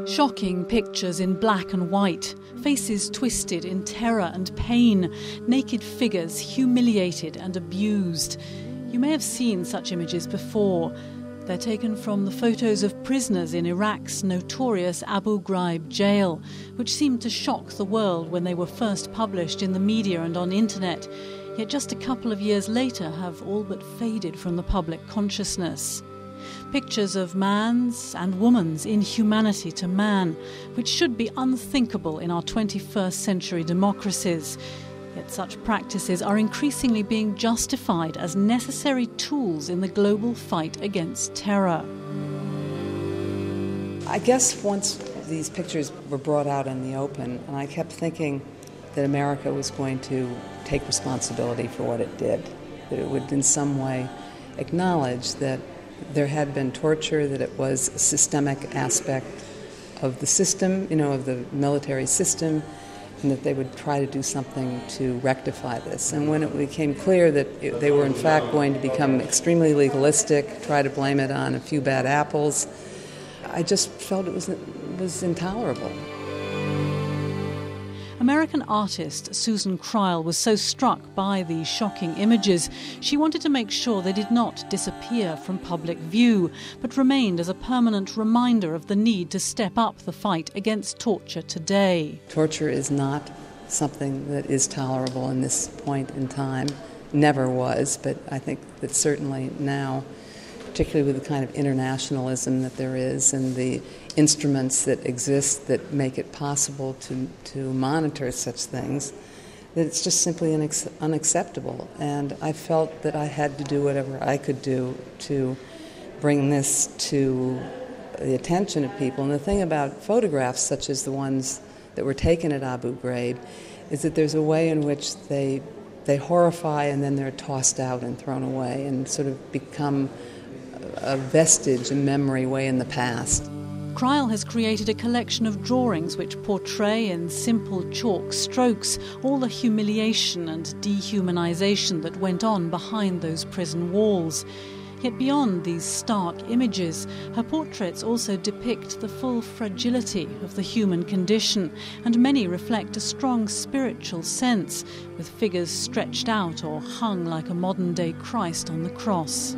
Shocking pictures in black and white, faces twisted in terror and pain, naked figures humiliated and abused. You may have seen such images before. They're taken from the photos of prisoners in Iraq's notorious Abu Ghraib jail, which seemed to shock the world when they were first published in the media and on internet, yet just a couple of years later have all but faded from the public consciousness. Pictures of man's and woman's inhumanity to man, which should be unthinkable in our 21st century democracies. Yet such practices are increasingly being justified as necessary tools in the global fight against terror. I guess once these pictures were brought out in the open, and I kept thinking that America was going to take responsibility for what it did, that it would in some way acknowledge that there had been torture, that it was a systemic aspect of the system, of the military system, and that they would try to do something to rectify this. And when it became clear that they were in fact going to become extremely legalistic, try to blame it on a few bad apples, I just felt it was intolerable. American artist Susan Cryle was so struck by these shocking images, she wanted to make sure they did not disappear from public view, but remained as a permanent reminder of the need to step up the fight against torture today. Torture is not something that is tolerable in this point in time. Never was, but I think that certainly now, particularly with the kind of internationalism that there is and the instruments that exist that make it possible to monitor such things, that it's just simply unacceptable. And I felt that I had to do whatever I could do to bring this to the attention of people. And the thing about photographs such as the ones that were taken at Abu Ghraib is that there's a way in which they horrify and then they're tossed out and thrown away and sort of become a vestige, a memory way in the past. Cryle has created a collection of drawings which portray in simple chalk strokes all the humiliation and dehumanization that went on behind those prison walls. Yet beyond these stark images, her portraits also depict the full fragility of the human condition, and many reflect a strong spiritual sense, with figures stretched out or hung like a modern-day Christ on the cross.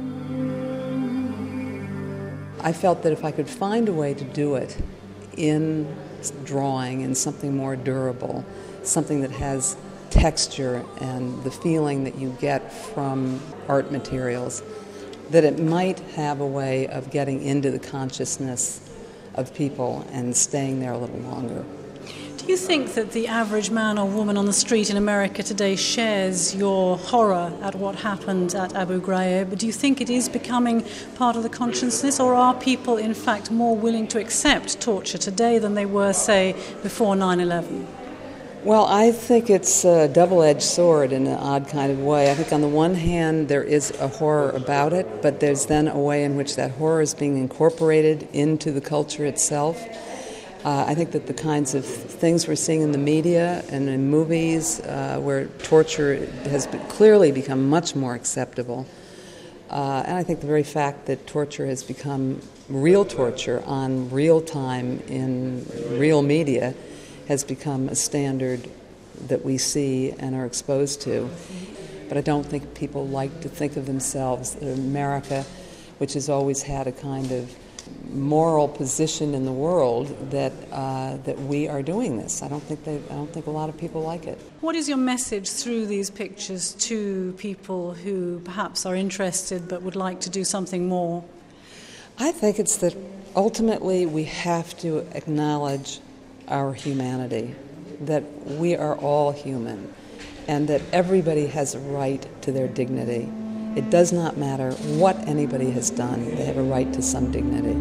I felt that if I could find a way to do it in drawing, in something more durable, something that has texture and the feeling that you get from art materials, that it might have a way of getting into the consciousness of people and staying there a little longer. Do you think that the average man or woman on the street in America today shares your horror at what happened at Abu Ghraib? Do you think it is becoming part of the consciousness, or are people in fact more willing to accept torture today than they were, say, before 9/11? Well, I think it's a double-edged sword in an odd kind of way. I think on the one hand there is a horror about it, but there's then a way in which that horror is being incorporated into the culture itself. I think that the kinds of things we're seeing in the media and in movies where torture has clearly become much more acceptable. And I think the very fact that torture has become real torture on real time in real media has become a standard that we see and are exposed to. But I don't think people like to think of themselves in America, which has always had a kind of moral position in the world, that we are doing this. I don't think a lot of people like it. What is your message through these pictures to people who perhaps are interested but would like to do something more? I think it's that ultimately we have to acknowledge our humanity, that we are all human, and that everybody has a right to their dignity. It does not matter what anybody has done, they have a right to some dignity.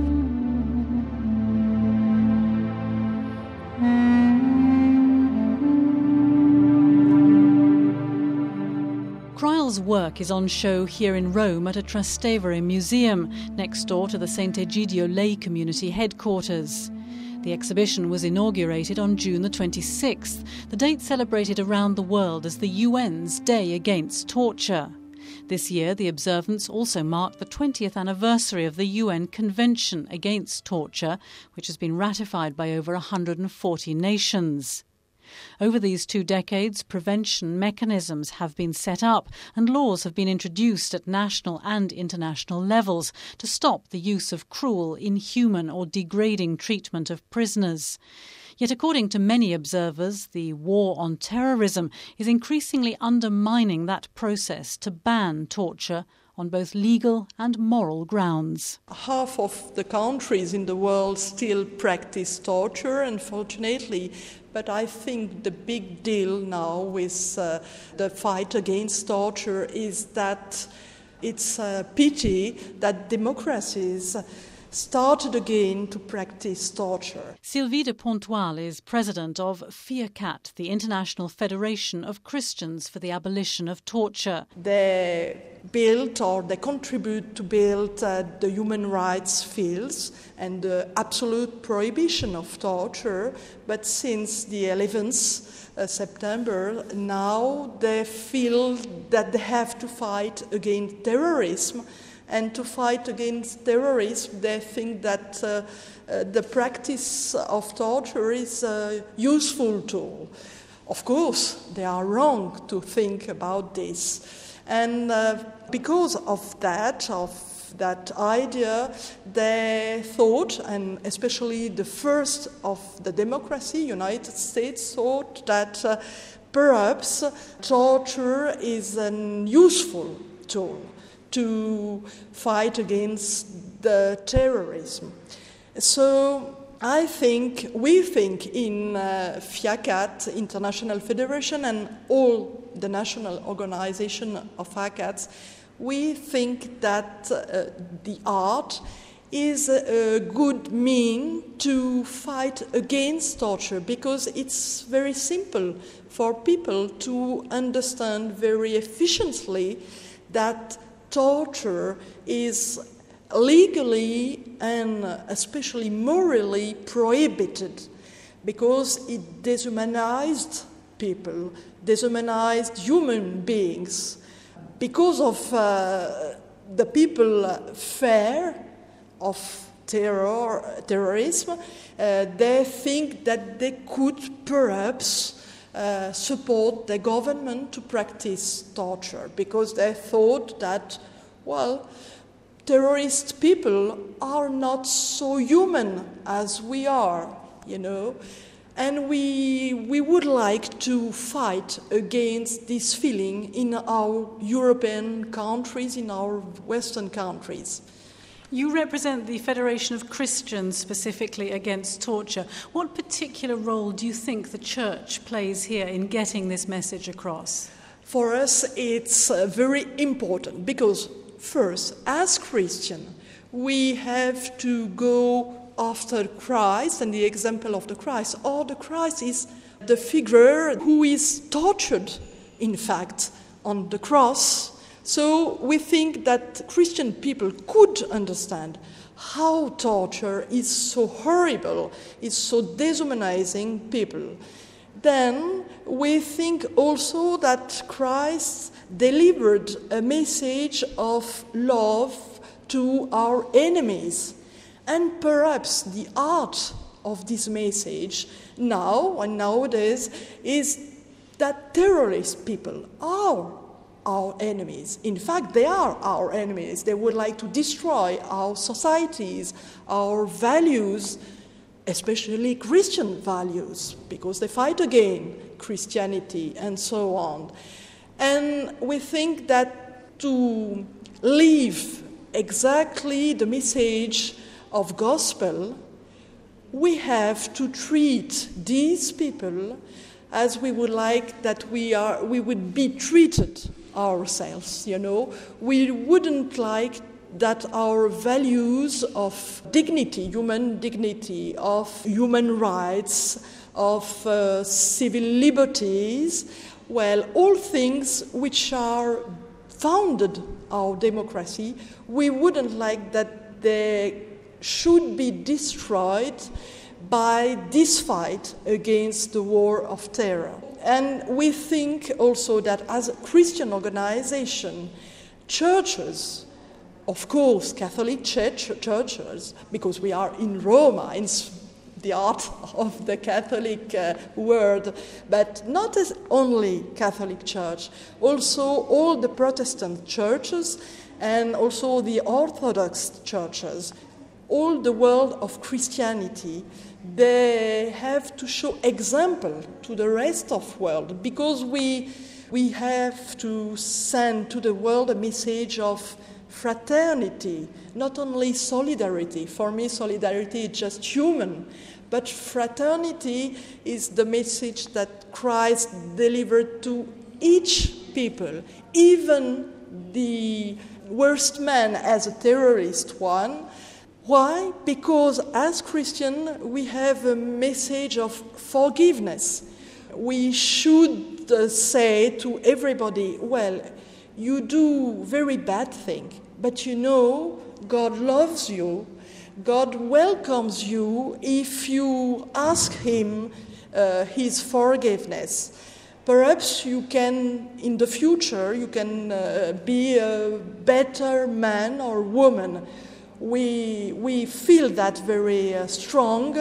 Cryle's work is on show here in Rome at a Trastevere museum, next door to the St. Egidio lay community headquarters. The exhibition was inaugurated on June the 26th, the date celebrated around the world as the UN's Day Against Torture. This year, the observance also marked the 20th anniversary of the UN Convention Against Torture, which has been ratified by over 140 nations. Over these 2 decades, prevention mechanisms have been set up and laws have been introduced at national and international levels to stop the use of cruel, inhuman or degrading treatment of prisoners. Yet according to many observers, the war on terrorism is increasingly undermining that process to ban torture on both legal and moral grounds. Half of the countries in the world still practice torture, unfortunately, but I think the big deal now with the fight against torture is that it's a pity that democracies started again to practice torture. Sylvie de Pontoise is president of FIACAT, the International Federation of Christians for the Abolition of Torture. They built or they contribute to build the human rights fields and the absolute prohibition of torture. But since the 11th September, now they feel that they have to fight against terrorism. And to fight against terrorism, they think that the practice of torture is a useful tool. Of course, they are wrong to think about this. And because of that idea, they thought, and especially the first of the democracy, United States, thought that perhaps torture is a useful tool to fight against the terrorism. So we think in FIACAT, International Federation, and all the national organization of FIACAT, we think that the art is a good mean to fight against torture, because it's very simple for people to understand very efficiently that torture is legally and especially morally prohibited, because it dehumanized people, dehumanized human beings. Because of the people fear of terrorism, they think that they could perhaps support the government to practice torture, because they thought that, well, terrorist people are not so human as we are, and we would like to fight against this feeling in our European countries, in our Western countries. You represent the Federation of Christians specifically against torture. What particular role do you think the Church plays here in getting this message across? For us, it's very important because, first, as Christians, we have to go after Christ and the example of the Christ. Or the Christ is the figure who is tortured, in fact, on the cross. So we think that Christian people could understand how torture is so horrible, is so dehumanizing people. Then we think also that Christ delivered a message of love to our enemies. And perhaps the art of this message now and nowadays is that terrorist people are our enemies. In fact, they are our enemies. They would like to destroy our societies, our values, especially Christian values, because they fight against Christianity and so on. And we think that to live exactly the message of gospel, we have to treat these people as we would like that we would be treated ourselves, We wouldn't like that our values of dignity, human dignity, of human rights, of civil liberties, all things which are founded our democracy, we wouldn't like that they should be destroyed by this fight against the war of terror. And we think also that as a Christian organization, churches, of course, Catholic churches, because we are in Roma, in the heart of the Catholic world, but not as only Catholic Church, also all the Protestant churches and also the Orthodox churches, all the world of Christianity, they have to show example to the rest of the world, because we have to send to the world a message of fraternity, not only solidarity. For me, solidarity is just human, but fraternity is the message that Christ delivered to each people, even the worst man as a terrorist one. Why? Because as Christians, we have a message of forgiveness. We should say to everybody, well, you do very bad thing, but you know God loves you. God welcomes you if you ask Him His forgiveness. Perhaps you can, in the future, you can be a better man or woman. We feel that very strong,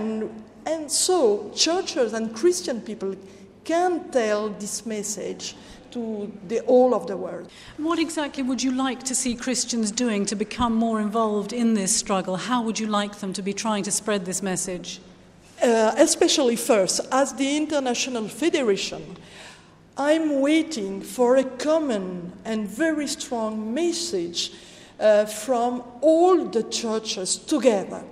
and so churches and Christian people can tell this message to the all of the world. What exactly would you like to see Christians doing to become more involved in this struggle? How would you like them to be trying to spread this message? Especially first, as the International Federation, I'm waiting for a common and very strong message from all the churches together.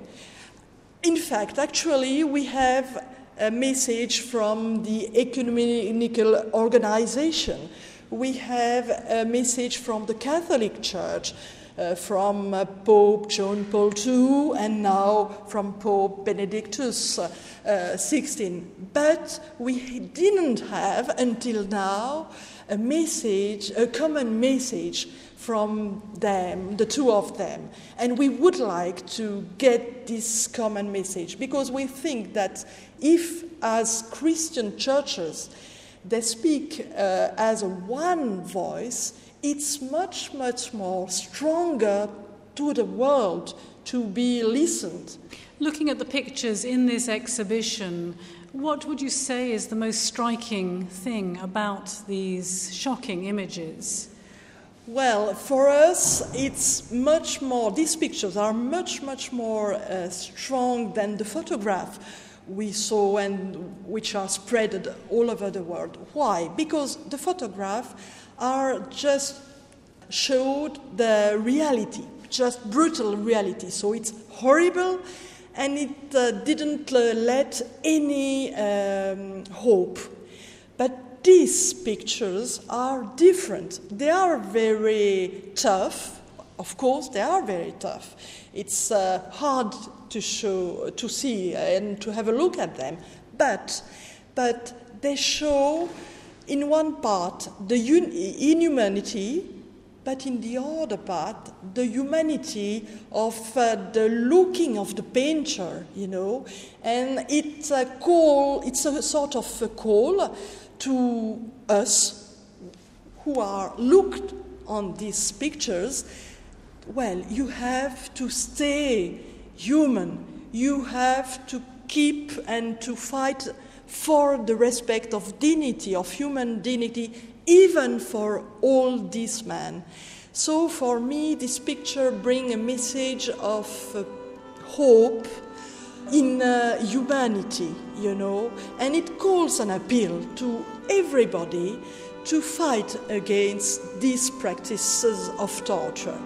In fact, actually, we have a message from the ecumenical organization. We have a message from the Catholic Church, from Pope John Paul II, and now from Pope Benedictus XVI. But we didn't have, until now, a message, a common message from them, the two of them. And we would like to get this common message, because we think that if, as Christian churches, they speak as one voice, it's much, much more stronger to the world to be listened. Looking at the pictures in this exhibition, what would you say is the most striking thing about these shocking images? Well, for us, it's much more, these pictures are much, much more strong than the photograph we saw and which are spread all over the world. Why? Because the photograph are just showed the reality, just brutal reality. So it's horrible, and it didn't let any hope. But these pictures are different. They are very tough. Of course, they are very tough. It's hard to show, to see, and to have a look at them. But they show, in one part, the inhumanity, but in the other part, the humanity of the looking of the painter, you know. And it's a call, it's a sort of a call to us who are looked on these pictures. Well, you have to stay human. You have to keep and to fight for the respect of dignity, of human dignity, even for all these men. So for me, this picture brings a message of hope in humanity, you know, and it calls an appeal to everybody to fight against these practices of torture.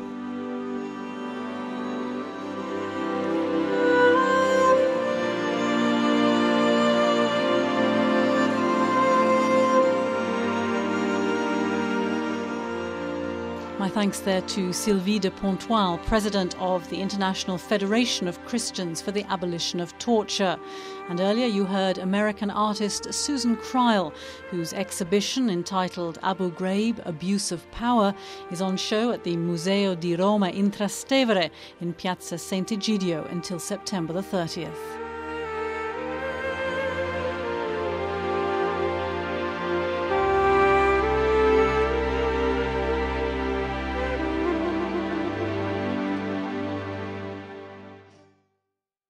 My thanks there to Sylvie de Pontoise, President of the International Federation of Christians for the Abolition of Torture. And earlier you heard American artist Susan Kreil, whose exhibition entitled Abu Ghraib, Abuse of Power is on show at the Museo di Roma in Trastevere in Piazza Sant'Egidio until September the 30th.